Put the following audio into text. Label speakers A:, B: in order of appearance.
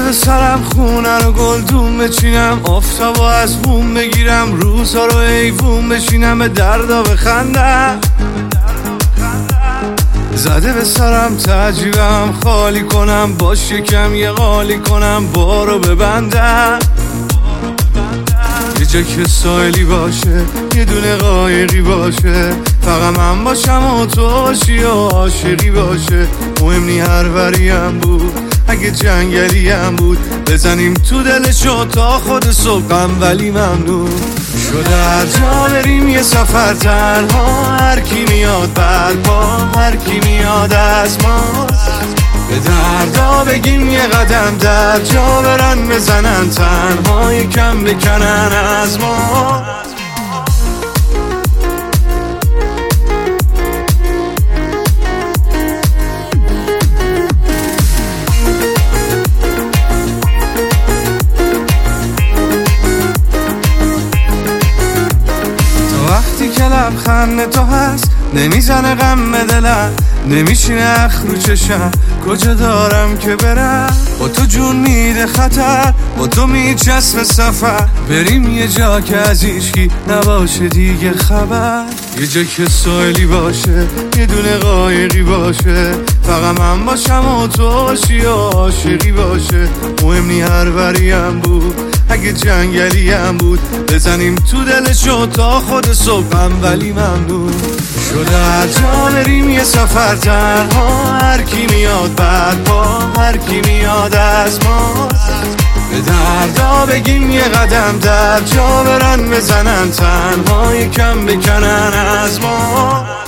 A: به سرم خونه رو گلدون بچینم، آفتابو از بوم بگیرم، روزها رو ایوون بشینم، به دردا بخندم. زده به سرم تجیبم خالی کنم، باش یکم یه قالی کنم، بارو ببندم. یه جا که سایلی باشه، یه دونه قایقی باشه، فقط من باشم و تو باشی و عاشقی باشه. مهم نی هر وریم بود، اگه جنگلی هم بود، بزنیم تو دلشو تا خود صبحم، ولی ممنون شده هر جا بریم یه سفر تنها، هر کی میاد برپا، هر کی میاد از ما، به دردا بگیم یه قدم در جا برن، بزنن تنها یکم بکنن از ما. وقتی که لبخند تو هست نمیزنه غم به دلم، نمیشینه اخ رو چشم، کجا دارم که برم؟ با تو جون میده خطر، با تو میچسبه سفر، بریم یه جا که از هیچکی نباشه دیگه خبر. یه جا که سایلی باشه، یه دونه قایقی باشه، فقط من باشم و تو باشی و عاشقی باشه. مهم نی هر وریم بود، اگه جنگلی هم بود، بزنیم تو دلشو تا خود صبحم، ولی ممنون شده هر جا بریم یه سفر تنها، هر کی میاد برپا، هر کی میاد از ما، به دردا بگیم یه قدم در جا برن، بزنن تنها یکم بکنن از ما.